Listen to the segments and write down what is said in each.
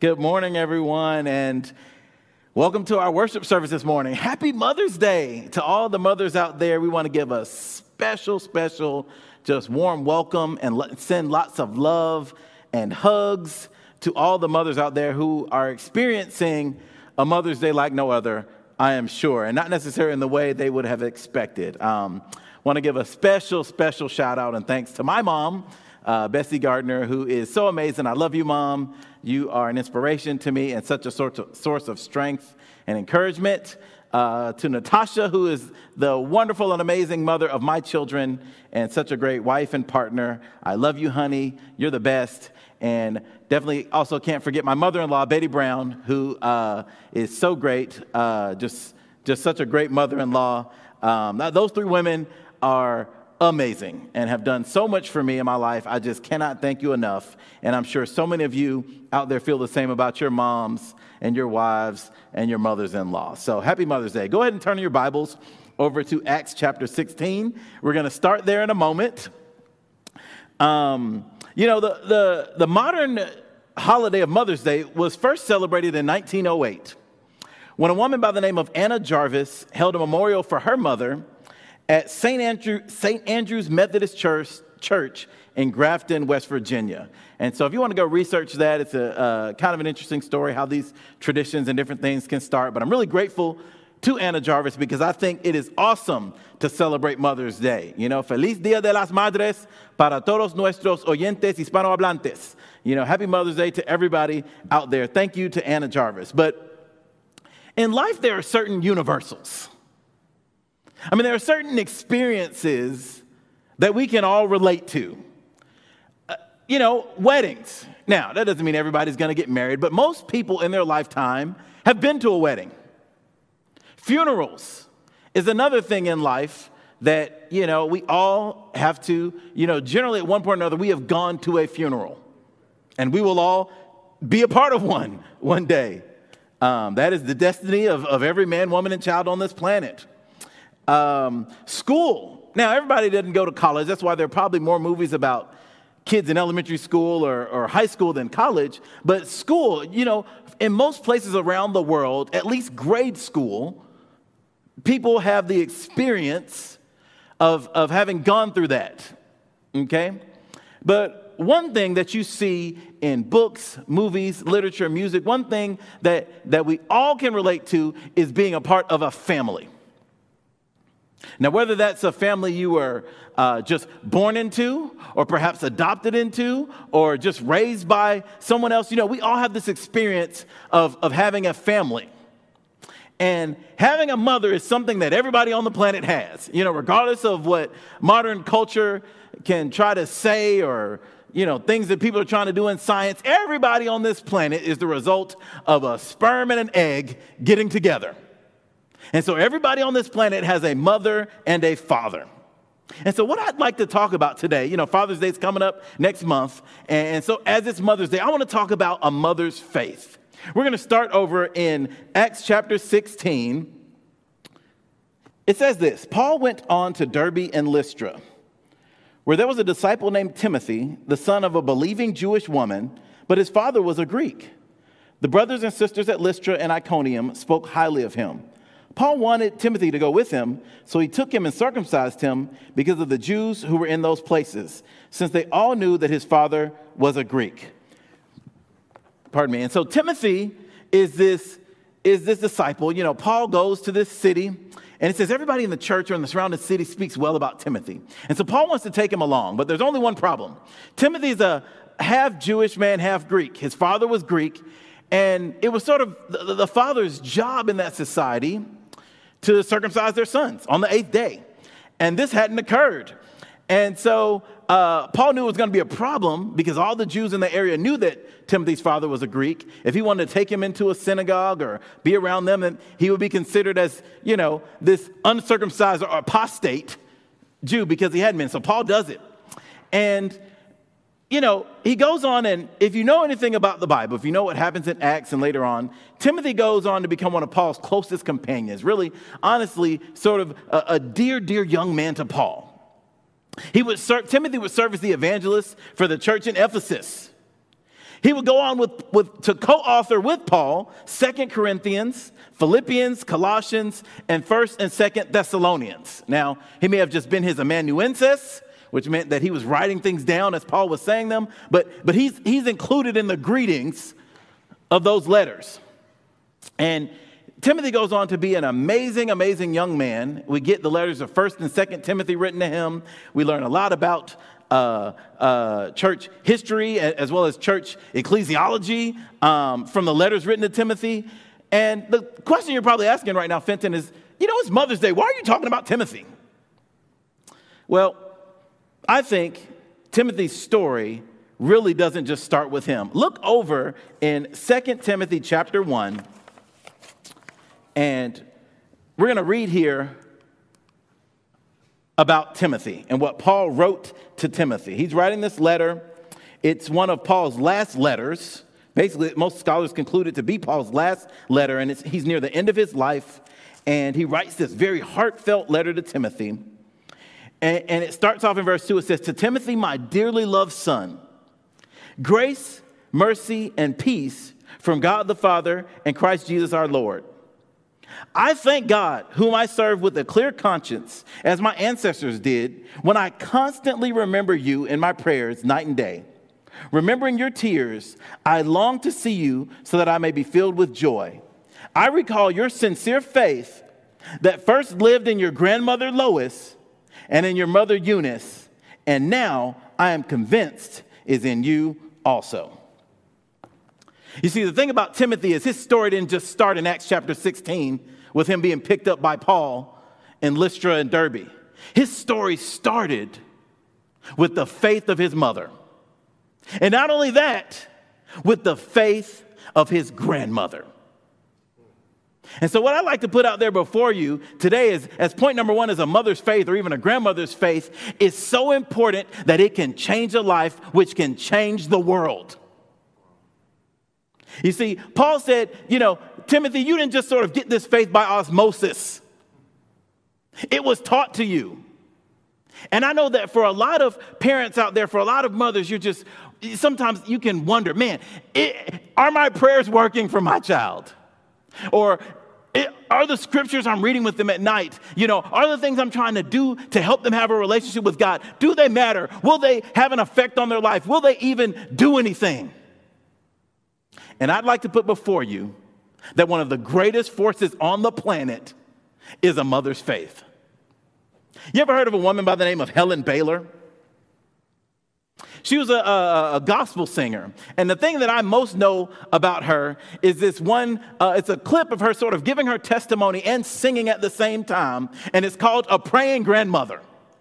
Good morning, everyone, and welcome to our worship service this morning. Happy Mother's Day to all the mothers out there. We want to give a special, just warm welcome and send lots of love and hugs to all the mothers out there who are experiencing a Mother's Day like no other, I am sure, and not necessarily in the way they would have expected. Want to give a special shout out and thanks to my mom, Bessie Gardner, who is so amazing. I love you, Mom. You are an inspiration to me and such a source of strength and encouragement. To Natasha, who is the wonderful and amazing mother of my children and such a great wife and partner. I love you, honey. You're the best. And definitely also can't forget my mother-in-law, Betty Brown, who is so great, just such a great mother-in-law. Those three women are amazing and have done so much for me in my life. I just cannot thank you enough. And I'm sure so many of you out there feel the same about your moms and your wives and your mothers-in-law. So happy Mother's Day. Go ahead and turn your Bibles over to Acts chapter 16. We're going to start there in a moment. The modern holiday of Mother's Day was first celebrated in 1908 when a woman by the name of Anna Jarvis held a memorial for her mother at St. Andrew's Methodist Church in Grafton, West Virginia. And so if you want to go research that, it's a kind of an interesting story how these traditions and different things can start. But I'm really grateful to Anna Jarvis because I think it is awesome to celebrate Mother's Day. Feliz Dia de las Madres para todos nuestros oyentes hispanohablantes. Happy Mother's Day to everybody out there. Thank you to Anna Jarvis. But in life, there are certain universals. There are certain experiences that we can all relate to. Weddings. Now, that doesn't mean everybody's going to get married, but most people in their lifetime have been to a wedding. Funerals is another thing in life that, we all have to, generally at one point or another, we have gone to a funeral. And we will all be a part of one day. That is the destiny of every man, woman, and child on this planet. School. Now, everybody doesn't go to college. That's why there are probably more movies about kids in elementary school or high school than college. But school, in most places around the world, at least grade school, people have the experience of having gone through that. Okay? But one thing that you see in books, movies, literature, music, one thing that we all can relate to is being a part of a family. Now, whether that's a family you were just born into or perhaps adopted into or just raised by someone else, we all have this experience of having a family. And having a mother is something that everybody on the planet has, regardless of what modern culture can try to say or, things that people are trying to do in science. Everybody on this planet is the result of a sperm and an egg getting together. And so everybody on this planet has a mother and a father. And so what I'd like to talk about today, Father's Day is coming up next month. And so as it's Mother's Day, I want to talk about a mother's faith. We're going to start over in Acts chapter 16. It says this: Paul went on to Derbe and Lystra, where there was a disciple named Timothy, the son of a believing Jewish woman, but his father was a Greek. The brothers and sisters at Lystra and Iconium spoke highly of him. Paul wanted Timothy to go with him, so he took him and circumcised him because of the Jews who were in those places, since they all knew that his father was a Greek. Pardon me. And so Timothy is this disciple. Paul goes to this city, and it says everybody in the church or in the surrounding city speaks well about Timothy. And so Paul wants to take him along, but there's only one problem. Timothy's a half Jewish man, half Greek. His father was Greek, and it was sort of the father's job in that society to circumcise their sons on the 8th day. And this hadn't occurred. And so Paul knew it was going to be a problem because all the Jews in the area knew that Timothy's father was a Greek. If he wanted to take him into a synagogue or be around them, then he would be considered as, this uncircumcised or apostate Jew because he hadn't been. So Paul does it. And he goes on, and if you know anything about the Bible, if you know what happens in Acts and later on, Timothy goes on to become one of Paul's closest companions. Really, honestly, sort of a dear young man to Paul. Timothy would serve as the evangelist for the church in Ephesus. He would go on to co-author with Paul 2 Corinthians, Philippians, Colossians, and 1st and 2nd Thessalonians. Now, he may have just been his amanuensis, which meant that he was writing things down as Paul was saying them, but he's included in the greetings of those letters. And Timothy goes on to be an amazing, amazing young man. We get the letters of 1st and 2nd Timothy written to him. We learn a lot about church history as well as church ecclesiology from the letters written to Timothy. And the question you're probably asking right now, Fenton, is, it's Mother's Day. Why are you talking about Timothy? Well, I think Timothy's story really doesn't just start with him. Look over in 2 Timothy chapter 1, and we're going to read here about Timothy and what Paul wrote to Timothy. He's writing this letter. It's one of Paul's last letters. Basically, most scholars conclude it to be Paul's last letter, and he's near the end of his life, and he writes this very heartfelt letter to Timothy. And it starts off in verse 2. It says, "To Timothy, my dearly loved son, grace, mercy, and peace from God the Father and Christ Jesus our Lord. I thank God, whom I serve with a clear conscience, as my ancestors did, when I constantly remember you in my prayers night and day. Remembering your tears, I long to see you so that I may be filled with joy. I recall your sincere faith that first lived in your grandmother Lois and in your mother Eunice, and now I am convinced is in you also." You see, the thing about Timothy is his story didn't just start in Acts chapter 16 with him being picked up by Paul in Lystra and Derbe. His story started with the faith of his mother. And not only that, with the faith of his grandmother. And so what I'd like to put out there before you today is, as point number one, is a mother's faith or even a grandmother's faith is so important that it can change a life, which can change the world. You see, Paul said, Timothy, you didn't just sort of get this faith by osmosis. It was taught to you. And I know that for a lot of parents out there, for a lot of mothers, sometimes you can wonder, man, are my prayers working for my child? Or are the scriptures I'm reading with them at night, are the things I'm trying to do to help them have a relationship with God, do they matter? Will they have an effect on their life? Will they even do anything? And I'd like to put before you that one of the greatest forces on the planet is a mother's faith. You ever heard of a woman by the name of Helen Baylor? She was a gospel singer. And the thing that I most know about her is this one, it's a clip of her sort of giving her testimony and singing at the same time. And it's called A Praying Grandmother.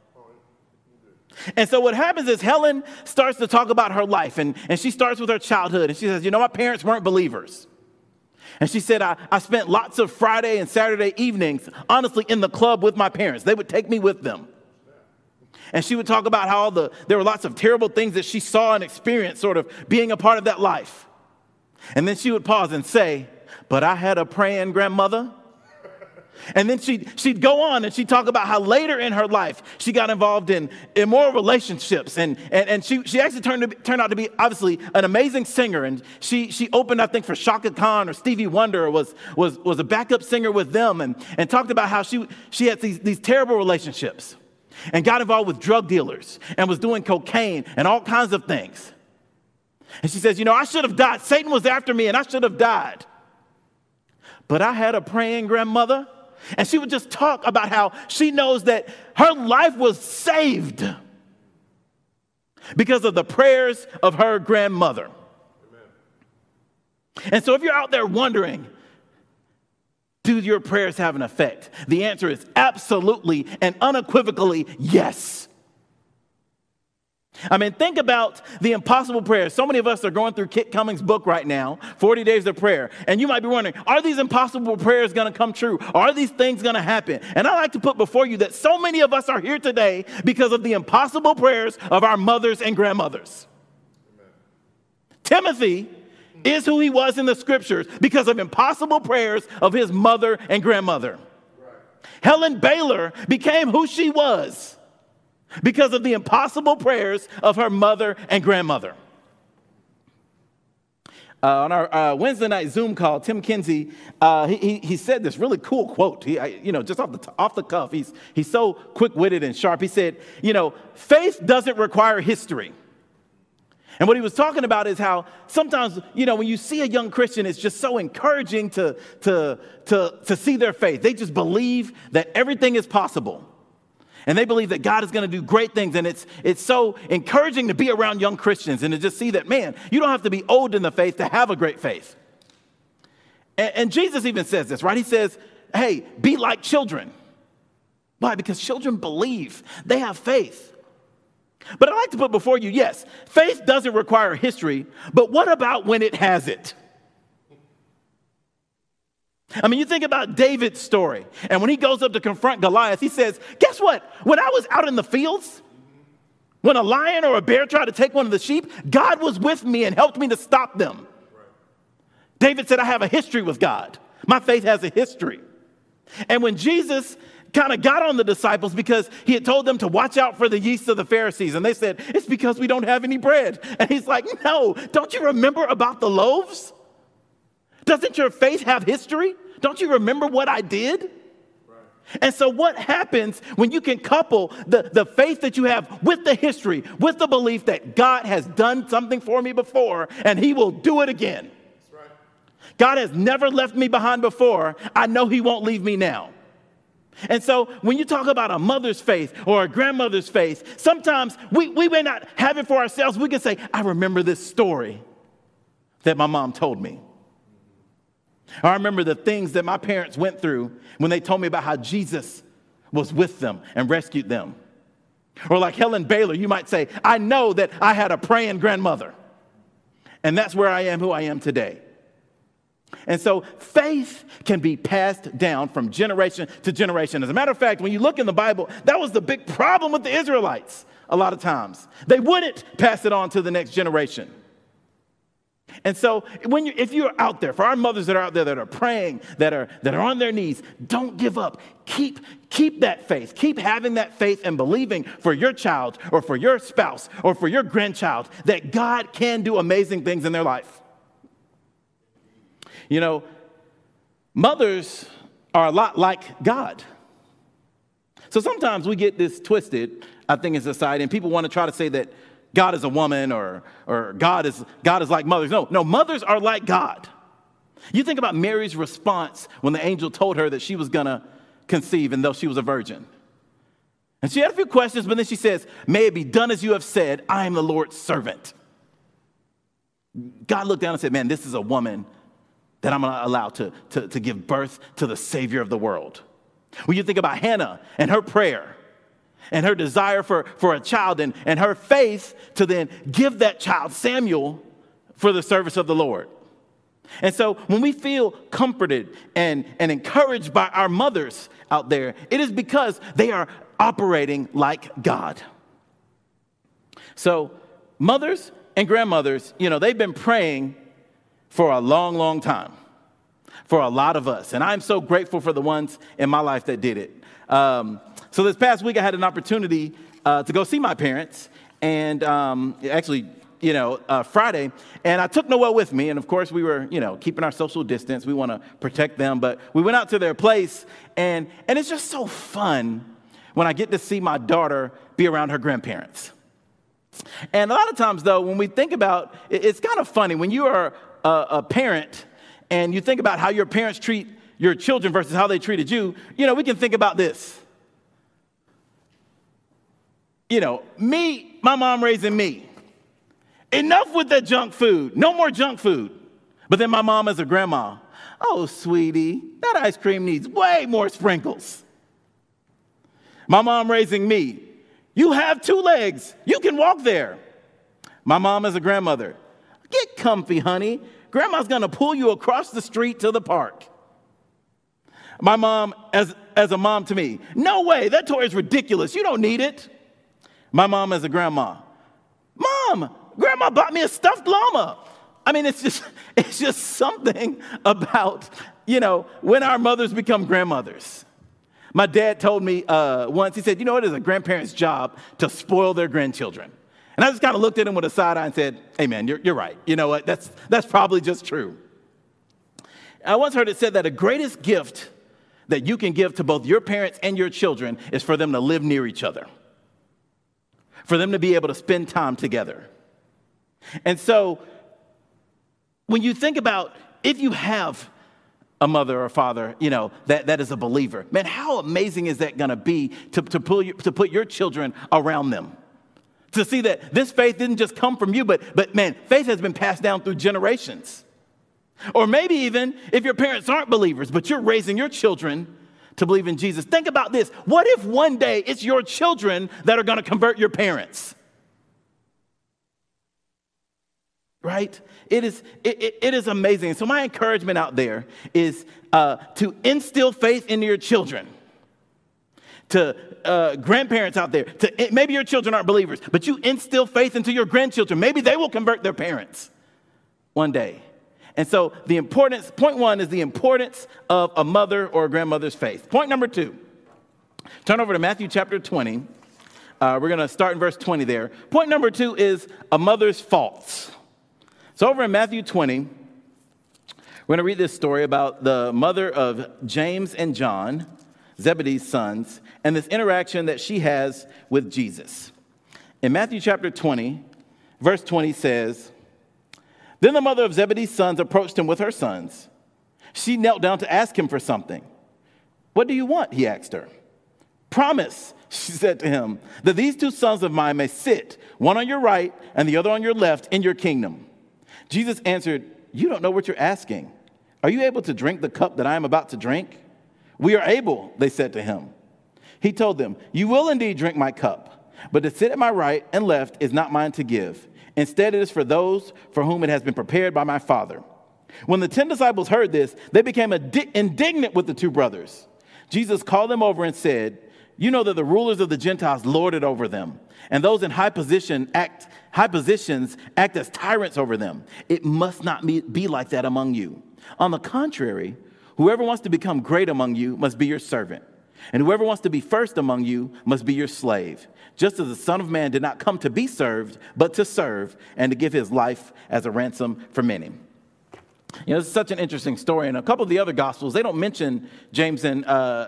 And so what happens is Helen starts to talk about her life. And she starts with her childhood. And she says, my parents weren't believers. And she said, I spent lots of Friday and Saturday evenings, honestly, in the club with my parents. They would take me with them. And she would talk about how there were lots of terrible things that she saw and experienced sort of being a part of that life. And then she would pause and say, but I had a praying grandmother. And then she'd go on and she'd talk about how later in her life she got involved in immoral relationships. And she actually turned out to be obviously an amazing singer. And she opened, I think, for Shaka Khan or Stevie Wonder, was a backup singer with them, and talked about how she had these terrible relationships and got involved with drug dealers and was doing cocaine and all kinds of things. And she says, I should have died. Satan was after me and I should have died. But I had a praying grandmother. And she would just talk about how she knows that her life was saved because of the prayers of her grandmother. Amen. And so if you're out there wondering, do your prayers have an effect? The answer is absolutely and unequivocally yes. I mean, think about the impossible prayers. So many of us are going through Kit Cummings' book right now, 40 Days of Prayer. And you might be wondering, are these impossible prayers going to come true? Are these things going to happen? And I like to put before you that so many of us are here today because of the impossible prayers of our mothers and grandmothers. Amen. Timothy is who he was in the scriptures because of impossible prayers of his mother and grandmother. Right. Helen Baylor became who she was because of the impossible prayers of her mother and grandmother. On our Wednesday night Zoom call, Tim Kinsey, he said this really cool quote. Just off the cuff, he's so quick-witted and sharp. He said, faith doesn't require history. And what he was talking about is how sometimes, when you see a young Christian, it's just so encouraging to see their faith. They just believe that everything is possible. And they believe that God is going to do great things. And it's so encouraging to be around young Christians and to just see that, man, you don't have to be old in the faith to have a great faith. And Jesus even says this, right? He says, hey, be like children. Why? Because children believe. They have faith. But I'd like to put before you, yes, faith doesn't require history, but what about when it has it? I mean, you think about David's story, and when he goes up to confront Goliath, he says, guess what? When I was out in the fields, when a lion or a bear tried to take one of the sheep, God was with me and helped me to stop them. Right. David said, I have a history with God. My faith has a history. And when Jesus kind of got on the disciples because he had told them to watch out for the yeast of the Pharisees, and they said, it's because we don't have any bread. And he's like, no, don't you remember about the loaves? Doesn't your faith have history? Don't you remember what I did? Right. And so what happens when you can couple the faith that you have with the history, with the belief that God has done something for me before and he will do it again? That's right. God has never left me behind before. I know he won't leave me now. And so when you talk about a mother's faith or a grandmother's faith, sometimes we may not have it for ourselves. We can say, I remember this story that my mom told me. I remember the things that my parents went through when they told me about how Jesus was with them and rescued them. Or like Helen Baylor, you might say, I know that I had a praying grandmother. And that's where I am, who I am today. And so faith can be passed down from generation to generation. As a matter of fact, when you look in the Bible, that was the big problem with the Israelites a lot of times. They wouldn't pass it on to the next generation. And so if you're out there, for our mothers that are out there that are praying, that are on their knees, don't give up. Keep that faith. Keep having that faith and believing for your child or for your spouse or for your grandchild that God can do amazing things in their life. Mothers are a lot like God. So sometimes we get this twisted, I think, in society, and people want to try to say that God is a woman or God is like mothers. No, mothers are like God. You think about Mary's response when the angel told her that she was going to conceive, and though she was a virgin. And she had a few questions, but then she says, may it be done as you have said, I am the Lord's servant. God looked down and said, man, this is a woman that I'm going to allow to give birth to the Savior of the world. When you think about Hannah and her prayer and her desire for a child and her faith to then give that child Samuel for the service of the Lord. And so when we feel comforted and encouraged by our mothers out there, it is because they are operating like God. So mothers and grandmothers, they've been praying for a long, long time for a lot of us. And I'm so grateful for the ones in my life that did it. So this past week I had an opportunity to go see my parents and Friday. And I took Noelle with me. And of course we were, keeping our social distance. We want to protect them. But we went out to their place and it's just so fun when I get to see my daughter be around her grandparents. And a lot of times, though, when we think about it, it's kind of funny when you are a parent and you think about how your parents treat your children versus how they treated you, we can think about this. My mom raising me. Enough with that junk food. No more junk food. But then my mom as a grandma. Oh, sweetie, that ice cream needs way more sprinkles. My mom raising me. You have 2 legs. You can walk there. My mom as a grandmother. Get comfy, honey. Grandma's going to pull you across the street to the park. My mom as a mom to me. No way. That toy is ridiculous. You don't need it. My mom as a grandma. Mom, Grandma bought me a stuffed llama. I mean, it's just something about, when our mothers become grandmothers. My dad told me once, he said, it is a grandparent's job to spoil their grandchildren. And I just kind of looked at him with a side eye and said, hey, man, you're right. You know what? That's probably just true. I once heard it said that the greatest gift that you can give to both your parents and your children is for them to live near each other, for them to be able to spend time together. And so when you think about if you have a mother or a father, you know, that is a believer, man, how amazing is that going to be to put your children around them? To see that this faith didn't just come from you, but man, faith has been passed down through generations. Or maybe even if your parents aren't believers, but you're raising your children to believe in Jesus. Think about this. What if one day it's your children that are going to convert your parents? Right? It is amazing. So my encouragement out there is to instill faith into your children. To grandparents out there, maybe your children aren't believers, but you instill faith into your grandchildren. Maybe they will convert their parents one day. And so point one is the importance of a mother or a grandmother's faith. Point number two, turn over to Matthew chapter 20. We're going to start in verse 20 there. Point number two is a mother's faults. So over in Matthew 20, we're going to read this story about the mother of James and John, Zebedee's sons, and this interaction that she has with Jesus. In Matthew chapter 20, verse 20 says, then the mother of Zebedee's sons approached him with her sons. She knelt down to ask him for something. What do you want? He asked her. Promise, she said to him, that these two sons of mine may sit, one on your right and the other on your left, in your kingdom. Jesus answered, you don't know what you're asking. Are you able to drink the cup that I am about to drink? We are able, they said to him. He told them, you will indeed drink my cup, but to sit at my right and left is not mine to give. Instead, it is for those for whom it has been prepared by my Father. When the 10 disciples heard this, they became indignant with the two brothers. Jesus called them over and said, you know that the rulers of the Gentiles lord it over them, and those in high positions act as tyrants over them. It must not be like that among you. On the contrary, whoever wants to become great among you must be your servant, and whoever wants to be first among you must be your slave, just as the Son of Man did not come to be served, but to serve and to give his life as a ransom for many. You know, this is such an interesting story. In a couple of the other Gospels, they don't mention James and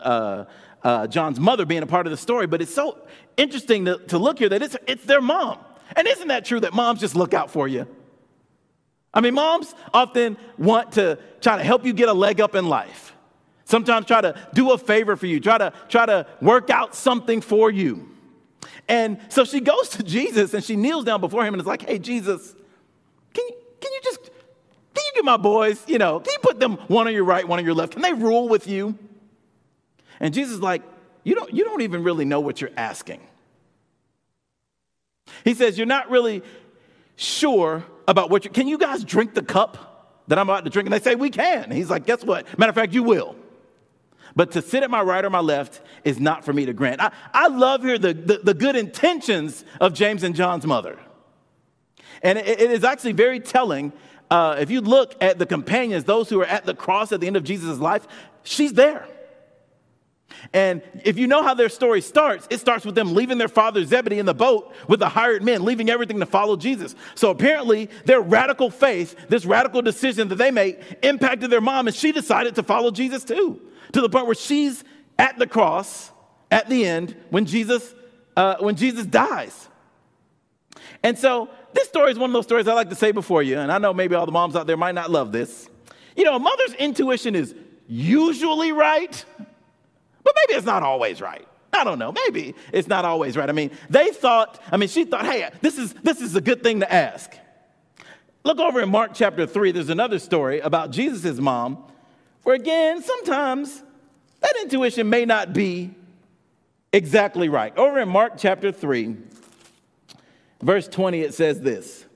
John's mother being a part of the story, but it's so interesting to look here that it's their mom. And isn't that true that moms just look out for you? I mean, moms often want to try to help you get a leg up in life. Sometimes try to do a favor for you, try to work out something for you. And so she goes to Jesus and she kneels down before him and is like, hey, Jesus, can you get my boys, can you put them one on your right, one on your left? Can they rule with you? And Jesus is like, you don't even really know what you're asking. He says, you're not really sure about can you guys drink the cup that I'm about to drink? And they say, we can. And he's like, guess what? Matter of fact, you will. But to sit at my right or my left is not for me to grant. I love here the good intentions of James and John's mother. And it is actually very telling. If you look at the companions, those who are at the cross at the end of Jesus' life, she's there. And if you know how their story starts, it starts with them leaving their father Zebedee in the boat with the hired men, leaving everything to follow Jesus. So apparently their radical faith, this radical decision that they made, impacted their mom, and she decided to follow Jesus too, to the point where she's at the cross at the end when Jesus dies. And so this story is one of those stories I like to say before you, and I know maybe all the moms out there might not love this. A mother's intuition is usually right, but maybe it's not always right. I don't know. Maybe it's not always right. She thought, hey, this is a good thing to ask. Look over in Mark chapter 3. There's another story about Jesus' mom, where again, sometimes that intuition may not be exactly right. Over in Mark chapter 3, verse 20, it says this.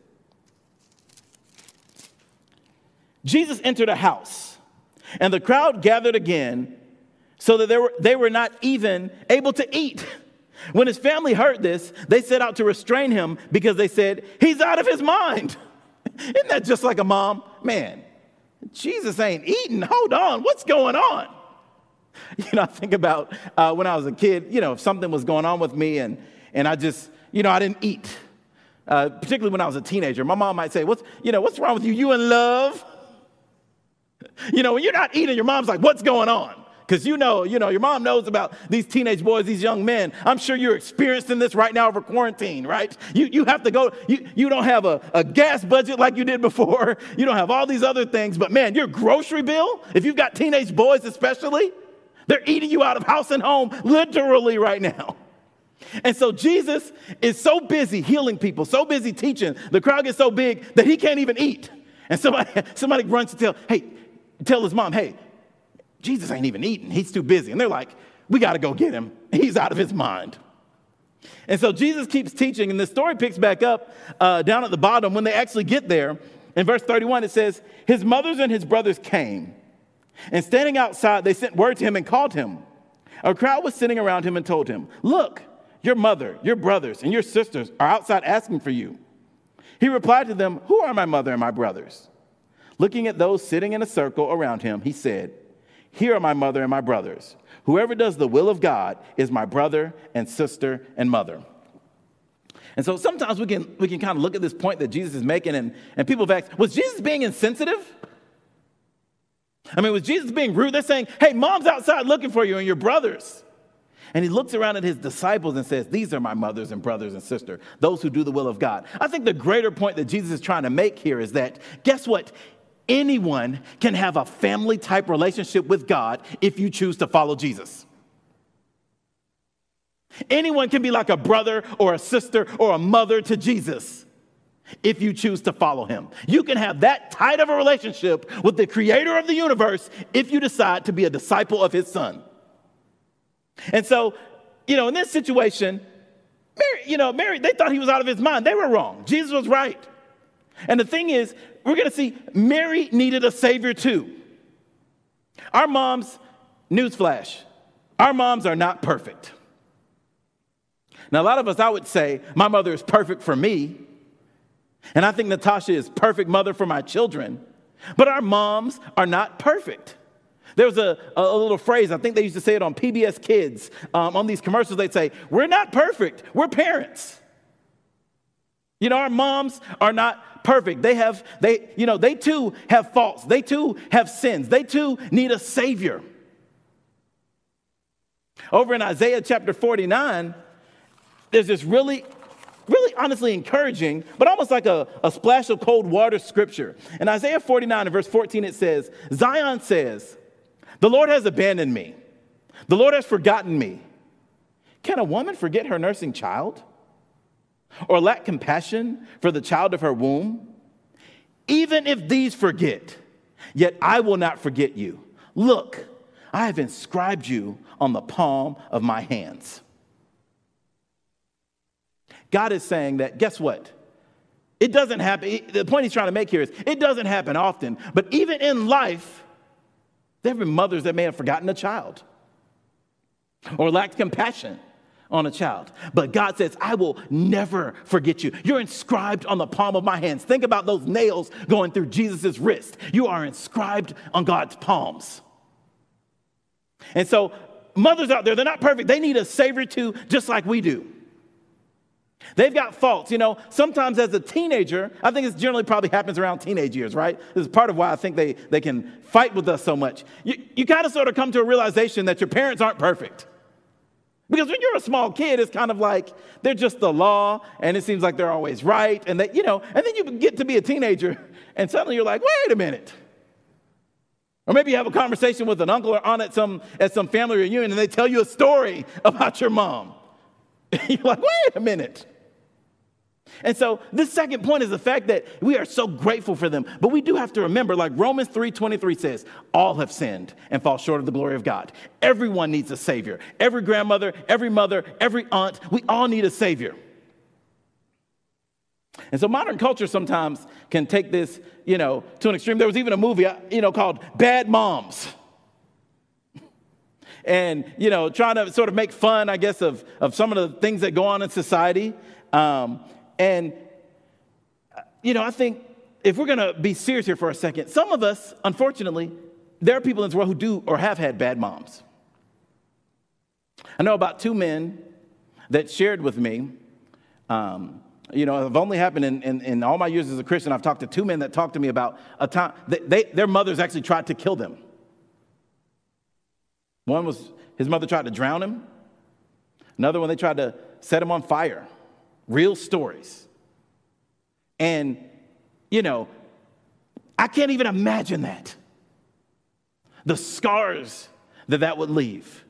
Jesus entered a house, and the crowd gathered again, so that they were not even able to eat. When his family heard this, they set out to restrain him because they said, he's out of his mind. Isn't that just like a mom? Man, Jesus ain't eating. Hold on, what's going on? I think about when I was a kid, if something was going on with me and I just, I didn't eat. particularly when I was a teenager. My mom might say, what's wrong with you? You in love? When you're not eating, your mom's like, what's going on? Because your mom knows about these teenage boys, these young men. I'm sure you're experiencing this right now over quarantine, right? You have to go, you don't have a gas budget like you did before. You don't have all these other things. But man, your grocery bill, if you've got teenage boys especially, they're eating you out of house and home literally right now. And so Jesus is so busy healing people, so busy teaching. The crowd gets so big that he can't even eat. And somebody runs to tell his mom, hey, Jesus ain't even eating. He's too busy. And they're like, we got to go get him. He's out of his mind. And so Jesus keeps teaching, and the story picks back up down at the bottom when they actually get there. In verse 31, it says, his mothers and his brothers came, and standing outside, they sent word to him and called him. A crowd was sitting around him and told him, look, your mother, your brothers, and your sisters are outside asking for you. He replied to them, who are my mother and my brothers? Looking at those sitting in a circle around him, he said, here are my mother and my brothers. Whoever does the will of God is my brother and sister and mother. And so sometimes we can kind of look at this point that Jesus is making, and people have asked, was Jesus being insensitive? I mean, was Jesus being rude? They're saying, hey, mom's outside looking for you and your brothers. And he looks around at his disciples and says, these are my mothers and brothers and sisters, those who do the will of God. I think the greater point that Jesus is trying to make here is that, guess what? Anyone can have a family-type relationship with God if you choose to follow Jesus. Anyone can be like a brother or a sister or a mother to Jesus if you choose to follow him. You can have that tight of a relationship with the creator of the universe if you decide to be a disciple of his son. And so, in this situation, Mary, they thought he was out of his mind. They were wrong. Jesus was right. And the thing is, we're going to see Mary needed a savior too. Our moms, newsflash, our moms are not perfect. Now, a lot of us, I would say, my mother is perfect for me. And I think Natasha is perfect mother for my children. But our moms are not perfect. There was a little phrase, I think they used to say it on PBS Kids. On these commercials, they'd say, we're not perfect, we're parents. Our moms are not perfect. They too have faults. They too have sins. They too need a savior. Over in Isaiah chapter 49, there's this really honestly encouraging, but almost like a splash of cold water scripture. In Isaiah 49 and verse 14, it says, Zion says, the Lord has abandoned me. The Lord has forgotten me. Can a woman forget her nursing child? Or lack compassion for the child of her womb? Even if these forget, yet I will not forget you. Look, I have inscribed you on the palm of my hands. God is saying that, guess what? It doesn't happen. The point he's trying to make here is it doesn't happen often. But even in life, there have been mothers that may have forgotten a child or lacked compassion on a child. But God says, I will never forget you. You're inscribed on the palm of my hands. Think about those nails going through Jesus' wrist. You are inscribed on God's palms. And so mothers out there, they're not perfect. They need a savior too, just like we do. They've got faults. Sometimes as a teenager, I think it generally probably happens around teenage years, right? This is part of why I think they can fight with us so much. You kind of sort of come to a realization that your parents aren't perfect. Because when you're a small kid, it's kind of like they're just the law, and it seems like they're always right. And and then you get to be a teenager, and suddenly you're like, wait a minute. Or maybe you have a conversation with an uncle or aunt at some family reunion, and they tell you a story about your mom. You're like, wait a minute. And so this second point is the fact that we are so grateful for them. But we do have to remember, like Romans 3:23 says, all have sinned and fall short of the glory of God. Everyone needs a savior. Every grandmother, every mother, every aunt, we all need a savior. And so modern culture sometimes can take this, to an extreme. There was even a movie, called Bad Moms. And, trying to sort of make fun, I guess, of some of the things that go on in society. I think if we're going to be serious here for a second, some of us, unfortunately, there are people in this world who do or have had bad moms. I know about two men that shared with me You know, it's only happened in all my years as a Christian. I've talked to two men that talked to me about a time their mothers actually tried to kill them. One was his mother tried to drown him. Another one, they tried to set him on fire. Real stories. And, you know, I can't even imagine that. The scars that would leave.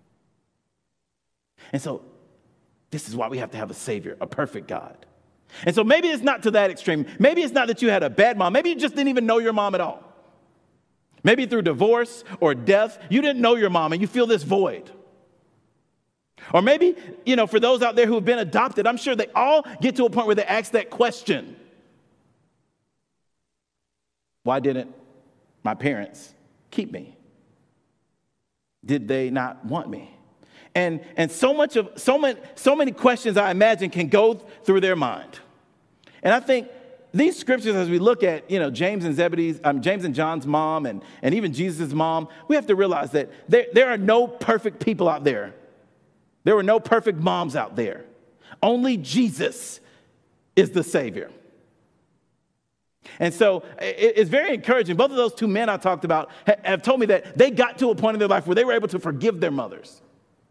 And so this is why we have to have a Savior, a perfect God. And so maybe it's not to that extreme. Maybe it's not that you had a bad mom. Maybe you just didn't even know your mom at all. Maybe through divorce or death, you didn't know your mom and you feel this void. Or maybe, you know, for those out there who have been adopted, I'm sure they all get to a point where they ask that question. Why didn't my parents keep me? Did they not want me? And so many questions I imagine can go through their mind. And I think these scriptures, as we look at, you know, James and John's mom and even Jesus' mom, we have to realize that there are no perfect people out there. There were no perfect moms out there. Only Jesus is the Savior. And so it's very encouraging. Both of those two men I talked about have told me that they got to a point in their life where they were able to forgive their mothers.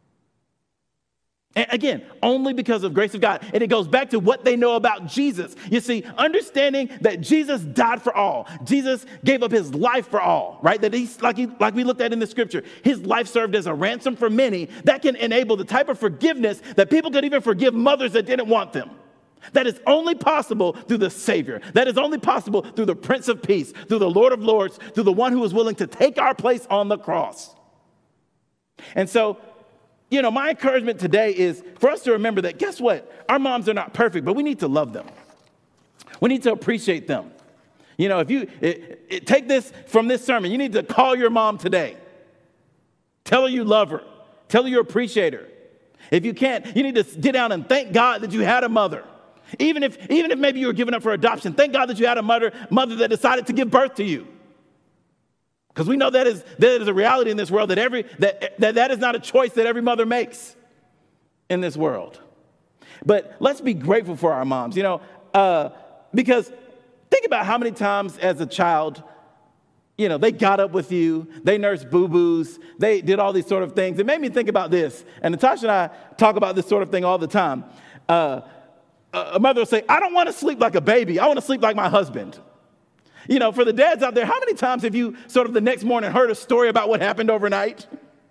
And again, only because of grace of God. And it goes back to what they know about Jesus. You see, understanding that Jesus died for all. Jesus gave up his life for all, right? That he's like we looked at in the scripture. His life served as a ransom for many. That can enable the type of forgiveness that people could even forgive mothers that didn't want them. That is only possible through the Savior. That is only possible through the Prince of Peace, through the Lord of Lords, through the one who was willing to take our place on the cross. And so, you know, my encouragement today is for us to remember that, guess what? Our moms are not perfect, but we need to love them. We need to appreciate them. You know, if you take this from this sermon, you need to call your mom today. Tell her you love her. Tell her you appreciate her. If you can't, you need to get down and thank God that you had a mother. Even if maybe you were given up for adoption, thank God that you had a mother that decided to give birth to you. Because we know that is a reality in this world, that is not a choice that every mother makes in this world. But let's be grateful for our moms, you know, because think about how many times as a child, you know, they got up with you, they nursed boo-boos, they did all these sort of things. It made me think about this, and Natasha and I talk about this sort of thing all the time. A mother will say, I don't want to sleep like a baby, I want to sleep like my husband. You know, for the dads out there, how many times have you sort of the next morning heard a story about what happened overnight?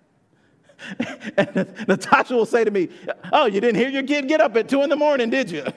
And Natasha will say to me, oh, you didn't hear your kid get up at 2 a.m, did you?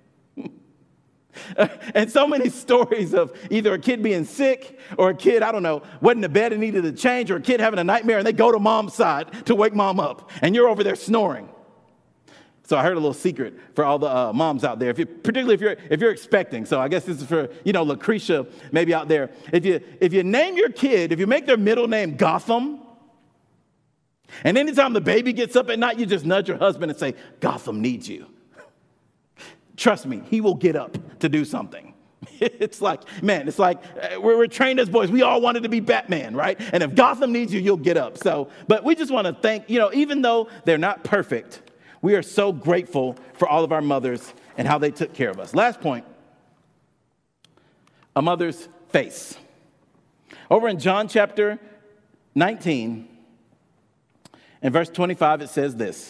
And so many stories of either a kid being sick or a kid, I don't know, went in the bed and needed a change, or a kid having a nightmare and they go to mom's side to wake mom up and you're over there snoring. So I heard a little secret for all the moms out there, particularly if you're expecting. So I guess this is for, you know, Lucretia maybe out there. If you name your kid, if you make their middle name Gotham, and anytime the baby gets up at night, you just nudge your husband and say, Gotham needs you. Trust me, he will get up to do something. It's like we're trained as boys. We all wanted to be Batman, right? And if Gotham needs you, you'll get up. So, but we just want to thank, you know, even though they're not perfect, we are so grateful for all of our mothers and how they took care of us. Last point, a mother's face. Over in John chapter 19, in verse 25, it says this.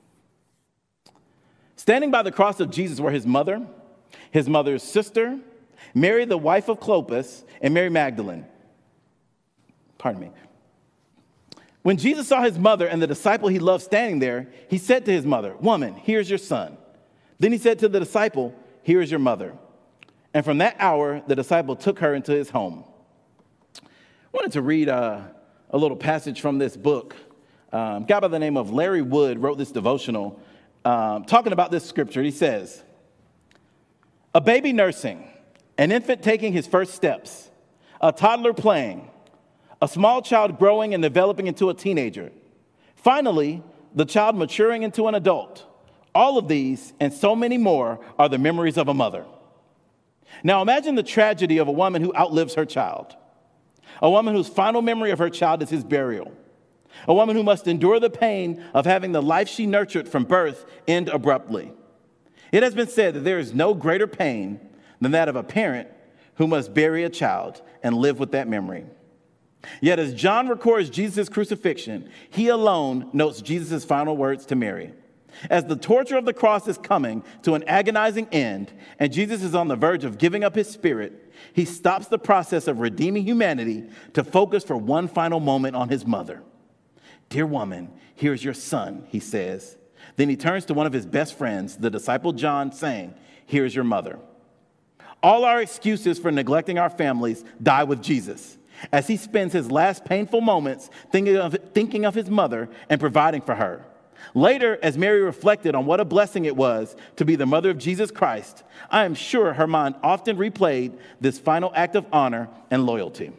Standing by the cross of Jesus were his mother's sister, Mary, the wife of Clopas, and Mary Magdalene. Pardon me. When Jesus saw his mother and the disciple he loved standing there, he said to his mother, Woman, here's your son. Then he said to the disciple, Here is your mother. And from that hour, the disciple took her into his home. I wanted to read a little passage from this book. A guy by the name of Larry Wood wrote this devotional talking about this scripture. He says, a baby nursing, an infant taking his first steps, a toddler playing, a small child growing and developing into a teenager. Finally, the child maturing into an adult. All of these and so many more are the memories of a mother. Now imagine the tragedy of a woman who outlives her child. A woman whose final memory of her child is his burial. A woman who must endure the pain of having the life she nurtured from birth end abruptly. It has been said that there is no greater pain than that of a parent who must bury a child and live with that memory. Yet as John records Jesus' crucifixion, he alone notes Jesus' final words to Mary. As the torture of the cross is coming to an agonizing end and Jesus is on the verge of giving up his spirit, he stops the process of redeeming humanity to focus for one final moment on his mother. "Dear woman, here's your son," he says. Then he turns to one of his best friends, the disciple John, saying, "Here's your mother." All our excuses for neglecting our families die with Jesus, as he spends his last painful moments thinking of his mother and providing for her. Later, as Mary reflected on what a blessing it was to be the mother of Jesus Christ, I am sure her mind often replayed this final act of honor and loyalty.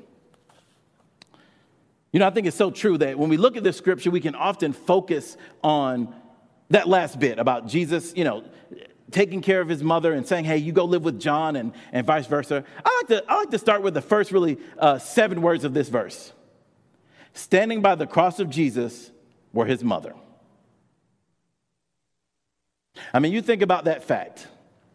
You know, I think it's so true that when we look at this scripture, we can often focus on that last bit about Jesus, taking care of his mother and saying, "Hey, you go live with John," and vice versa. I like to start with the first 7 words of this verse. Standing by the cross of Jesus were his mother. I mean, you think about that fact.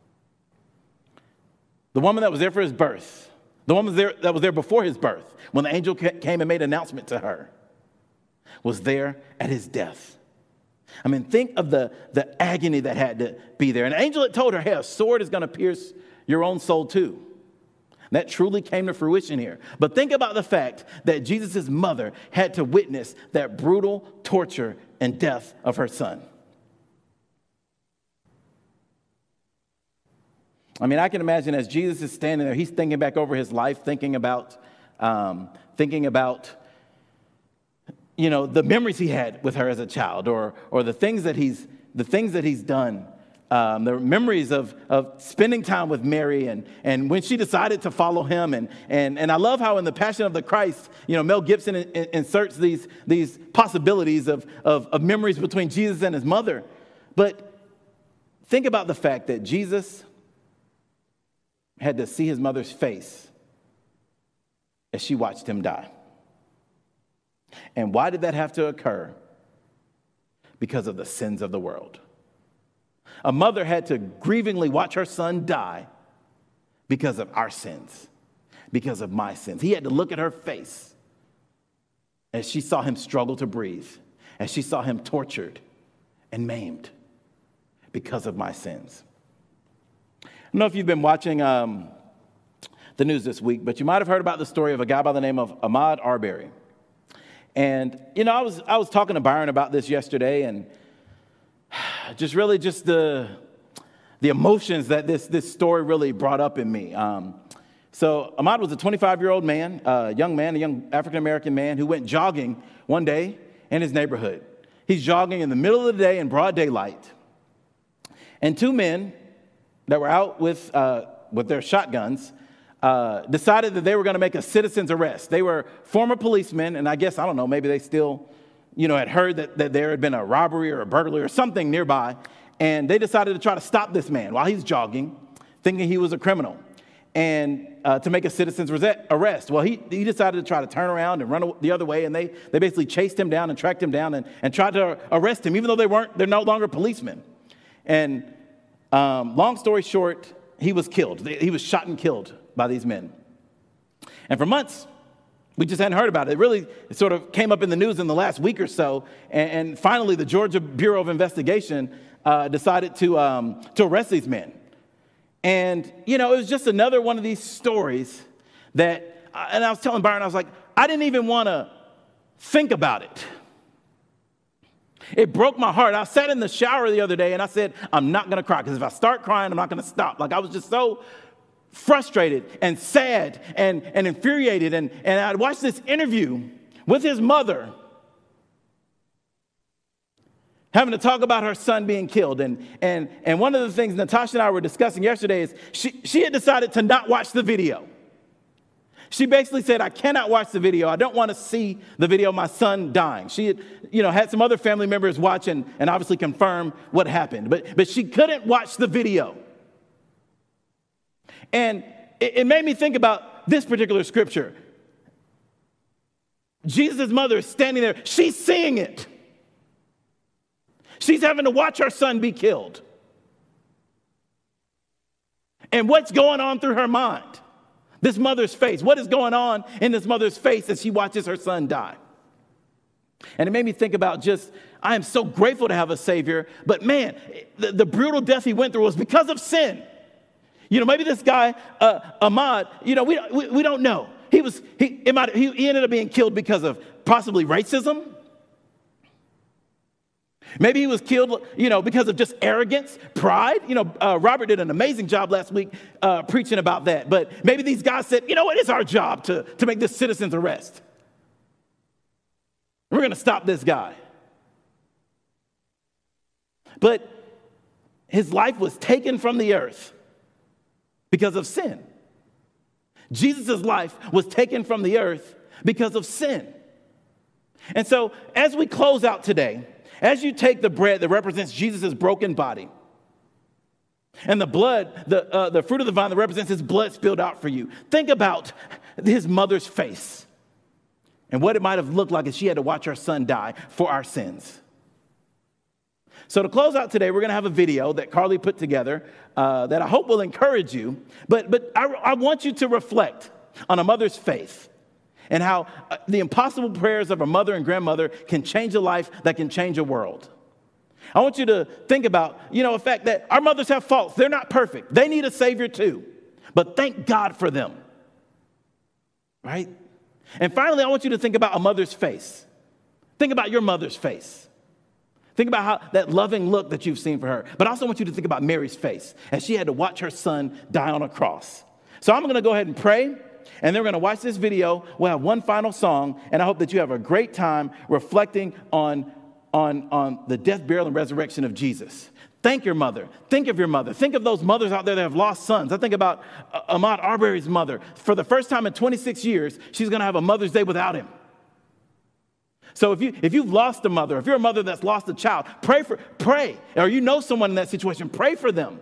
The woman that was there for his birth, the woman that was there before his birth, when the angel came and made an announcement to her, was there at his death. I mean, think of the agony that had to be there. An angel had told her, "Hey, a sword is going to pierce your own soul too." That truly came to fruition here. But think about the fact that Jesus' mother had to witness that brutal torture and death of her son. I mean, I can imagine as Jesus is standing there, he's thinking back over his life, thinking about the memories he had with her as a child, or the things that he's done, the memories of spending time with Mary, and when she decided to follow him, and I love how in the Passion of the Christ, Mel Gibson inserts these possibilities of memories between Jesus and his mother. But think about the fact that Jesus had to see his mother's face as she watched him die. And why did that have to occur? Because of the sins of the world. A mother had to grievingly watch her son die because of our sins, because of my sins. He had to look at her face as she saw him struggle to breathe, as she saw him tortured and maimed because of my sins. I don't know if you've been watching the news this week, but you might have heard about the story of a guy by the name of Ahmaud Arbery. And, I was talking to Byron about this yesterday, and just the emotions that this story really brought up in me. So Ahmaud was a 25-year-old man, a young African-American man who went jogging one day in his neighborhood. He's jogging in the middle of the day in broad daylight. And 2 men that were out with their shotguns decided that they were going to make a citizen's arrest. They were former policemen, and I guess, I don't know, maybe they still, had heard that there had been a robbery or a burglary or something nearby, and they decided to try to stop this man while he's jogging, thinking he was a criminal, and to make a citizen's arrest. Well, he decided to try to turn around and run the other way, and they basically chased him down and tracked him down and tried to arrest him, even though they're no longer policemen. And long story short, he was killed. He was shot and killed by these men. And for months, we just hadn't heard about it. It sort of came up in the news in the last week or so. And finally, the Georgia Bureau of Investigation decided to arrest these men. And, it was just another one of these stories that, and I was telling Byron, I was like, I didn't even want to think about it. It broke my heart. I sat in the shower the other day and I said, I'm not going to cry, because if I start crying, I'm not going to stop. Like, I was just so frustrated and sad and infuriated. And I'd watched this interview with his mother having to talk about her son being killed. And one of the things Natasha and I were discussing yesterday is she had decided to not watch the video. She basically said, I cannot watch the video. I don't want to see the video of my son dying. She had, had some other family members watch and obviously confirm what happened. But she couldn't watch the video. And it made me think about this particular scripture. Jesus' mother is standing there. She's seeing it. She's having to watch her son be killed. And what's going on through her mind? This mother's face. What is going on in this mother's face as she watches her son die? And it made me think about I am so grateful to have a Savior, but man, the brutal death he went through was because of sin. Maybe this guy, Ahmaud, we don't know. He ended up being killed because of possibly racism. Maybe he was killed, because of just arrogance, pride. Robert did an amazing job last week preaching about that. But maybe these guys said, it's our job to make this citizen's arrest. We're going to stop this guy. But his life was taken from the earth because of sin. Jesus' life was taken from the earth because of sin. And so as we close out today, as you take the bread that represents Jesus' broken body, and the blood, the fruit of the vine that represents his blood spilled out for you, think about his mother's face and what it might have looked like if she had to watch her son die for our sins. So to close out today, we're going to have a video that Carly put together that I hope will encourage you. But I want you to reflect on a mother's faith and how the impossible prayers of a mother and grandmother can change a life that can change a world. I want you to think about, the fact that our mothers have faults. They're not perfect. They need a Savior too. But thank God for them. Right? And finally, I want you to think about a mother's face. Think about your mother's face. Think about how that loving look that you've seen for her. But I also want you to think about Mary's face as she had to watch her son die on a cross. So I'm going to go ahead and pray. And then we're going to watch this video. We'll have one final song, and I hope that you have a great time reflecting on the death, burial, and resurrection of Jesus. Thank your mother. Think of your mother. Think of those mothers out there that have lost sons. I think about Ahmaud Arbery's mother. For the first time in 26 years, she's going to have a Mother's Day without him. So if you've lost a mother, if you're a mother that's lost a child, pray. Or you know someone in that situation, pray for them.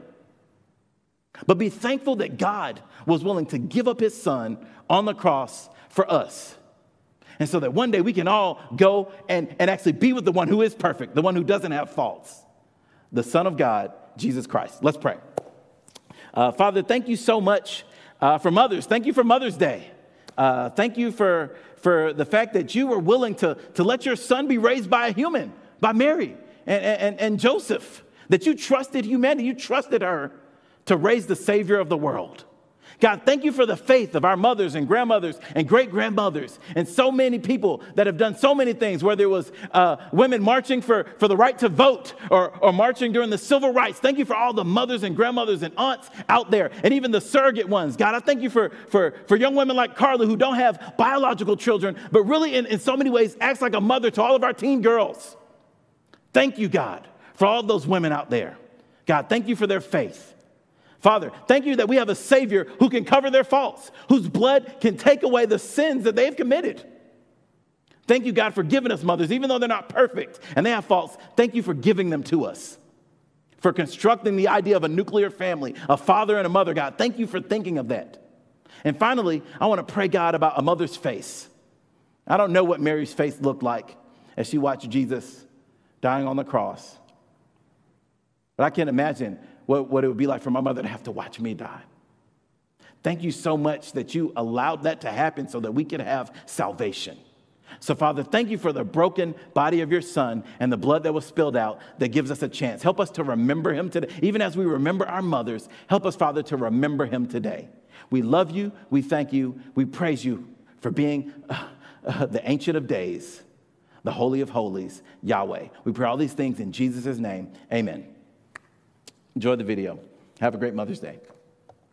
But be thankful that God was willing to give up his son on the cross for us. And so that one day we can all go and actually be with the one who is perfect, the one who doesn't have faults, the Son of God, Jesus Christ. Let's pray. Father, thank you so much for mothers. Thank you for Mother's Day. Thank you for the fact that you were willing to let your son be raised by a human, by Mary and Joseph, that you trusted humanity, you trusted her to raise the Savior of the world. God, thank you for the faith of our mothers and grandmothers and great-grandmothers and so many people that have done so many things, whether it was women marching for the right to vote or marching during the civil rights. Thank you for all the mothers and grandmothers and aunts out there and even the surrogate ones. God, I thank you for young women like Carla who don't have biological children, but really in so many ways acts like a mother to all of our teen girls. Thank you, God, for all those women out there. God, thank you for their faith. Father, thank you that we have a Savior who can cover their faults, whose blood can take away the sins that they have committed. Thank you, God, for giving us mothers, even though they're not perfect and they have faults. Thank you for giving them to us, for constructing the idea of a nuclear family, a father and a mother, God. Thank you for thinking of that. And finally, I want to pray, God, about a mother's face. I don't know what Mary's face looked like as she watched Jesus dying on the cross, but I can't imagine what it would be like for my mother to have to watch me die. Thank you so much that you allowed that to happen so that we could have salvation. So, Father, thank you for the broken body of your son and the blood that was spilled out that gives us a chance. Help us to remember him today. Even as we remember our mothers, help us, Father, to remember him today. We love you. We thank you. We praise you for being the Ancient of Days, the Holy of Holies, Yahweh. We pray all these things in Jesus' name. Amen. Enjoy the video. Have a great Mother's Day.